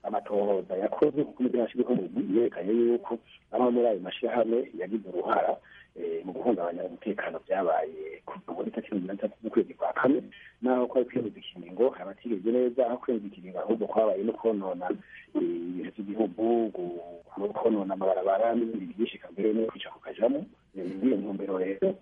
amatohoza yakoze kuko umugwi yashyizeho yerekanye yuko amwe muri ayo mashyirahamwe yagize uruhara mu guhungabanya umutekano byabaye kuva muri tariki mirongo itatu z'ukwezi kwa kane naho kwari kwemeza ikiringo abatigeze neza aho kwemeza ikiringo ahubwo kwabaye no konona ibintu by'igihugu konona amabarabara n'ibindi byinshi kambere no kwica kukajamo iyo ntumbero rero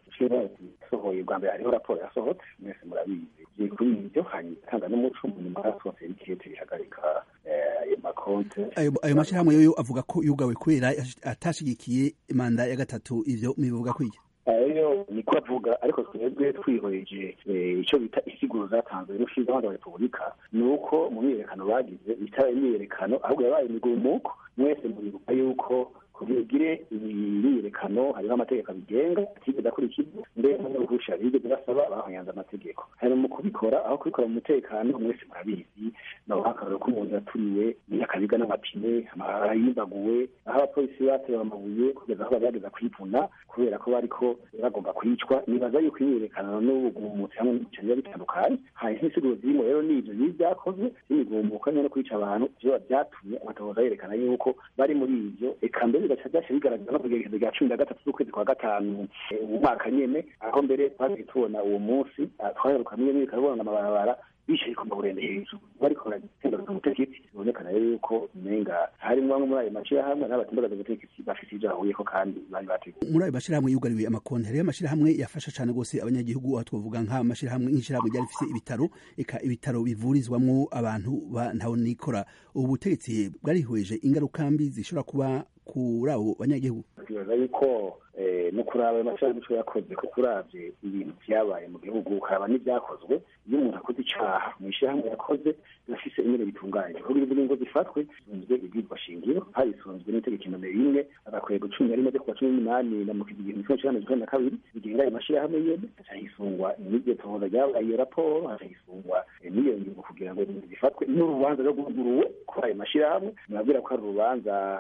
sohoye bwa mbere hariho raporo yasohotse mwese murabizi kuri ibyo hanyuma itanga n'umuco nyuma yasohotse ikete bihagarika ayo makonte ayo mashyirahamwe yo avuga ko yugawe kubera atashigikiye manda ya gatatu ivyo mivuga kwiki ayo niko avuga ariko twebwe twihoreje icyo bita isiguro zatanzwe n'ushinzwe wa Repubulika nuko mu myiyerekano bagize bitari imyiyerekano ahubwo yabaye imigumuko mwese muribuka yuko kubigire imyiyerekano hariho amategeko abigenga atigeze akurikizwa mbere n'uruhusha bigeze basaba bahonyanze amategeko hari mu kubikora aho kubikora mu mutekano mwese murabizi naho hakararo ko umuntu yaturiwe n'akabiga n'amapine yimbaguwe aho abapolisi batewe amabuye kugeza aho bageza kwivuna kubera ko bariko bagomba kwicwa nibaza yuko imyiyerekano n'ubugumutsi hamwe n'ibicanye bitandukanye hari n'insiguro zirimo rero n'ivyo byakozwe n'imigumuko no kwica abantu vyo byatumye amatohoza yerekana yuko bari muri ivyo eka mbere bigaca byashe bigaragara no kugerekezo rya 13 z'ukwezi kwa gatanu mu mwaka nyene aho mbere twagiye tubona uwo munsi twaheruka n'imwe karubona amabarabara bishyira ku maburende hejuru bariko baratenda umutegetsi bibonekana rero yuko umenga harimo bamwe muri ayo mashyirahamwe n'abatembaga ubutegetsi bafite ibyo bahuriyeho kandi bari bateguye muri ayo mashyirahamwe yugariwe amakonti hariyo amashyirahamwe yafasha cyane rwose abanyagihugu aho twavuga nk'amashyirahamwe nk'ishyirahamwe ryari rifise ibitaro eka ibitaro bivurizwamwo abantu ntaho nikora ubu butegetsi bwarihweje ingaruka mbi zishobora kuba kuri abo banyagihugu bibaza yuko no kuraba ayo mashyirahamwe ico yakoze ko kuravye ibintu vyabaye mu gihugu ukaraba n'ivyakozwe iyo umuntu akoze icaha mu ishyirahamwe yakoze birafise ingene bitunganye kuko ingingo zifatwe zunzwe ibwirwa shingiro harisunzwe n'itegeko nomero 1 agakwego 11 ryo kuwa 18 na mu kigero cya kabiri bigenga ayo mashyirahamwe yene ahisungwa n'iryo tohoza ryabaye iyo raporo ahisungwa n'iyo ngingo kugira ngo zifatwe n'urubanza rwo guhuguruwe kuri ayo mashyirahamwe nabwira ko ari urubanza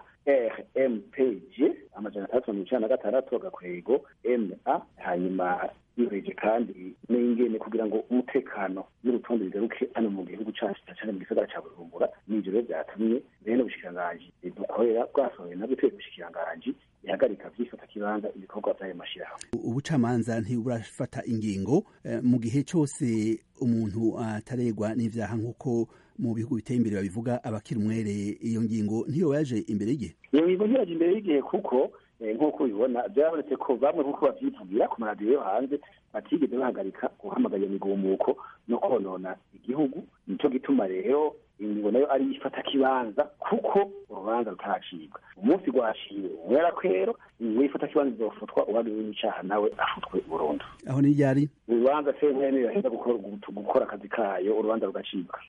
RMPG amajana 396 agakwego MA hanyuma bireje kandi n'ingene kugira ngo umutekano n'urutonde bigaruke hano mu gihugu cyacu cyane mu gisagara cya Bujumbura n'ivyo rero byatumye bene ubushikiranganji dukorera bwasohoye nabyo twe ubushikiranganji ihagarika vyifata kibanza ibikorwa by'ayo mashyirahamwe ubucamanza ntiburafata ingingo mu gihe cyose umuntu ataregwa n'ivyaha nk'uko mu bihugu biteye imbere babivuga abakiri umwere iyo ngingo ntiyo yaje imbere y'igihe iyo ngingo ntiyaje imbere y'igihe kuko nk'uko ubibona byabonetse ko bamwe nk'uko bavyivugira ku maradiyo yo hanze batigeze bahagarika guhamagara imigumuko no konona igihugu nico gituma rero ingingo nayo ari ifata kibanza kuko urubanza rutaracibwa umunsi rwaciwe wera kwero wifata kibanza zofatwa uwagiriwe n'icaha nawe afutwe burundu aho ni ryari urubanza se nkene yaheza gukora akazi kayo urubanza rugacibwa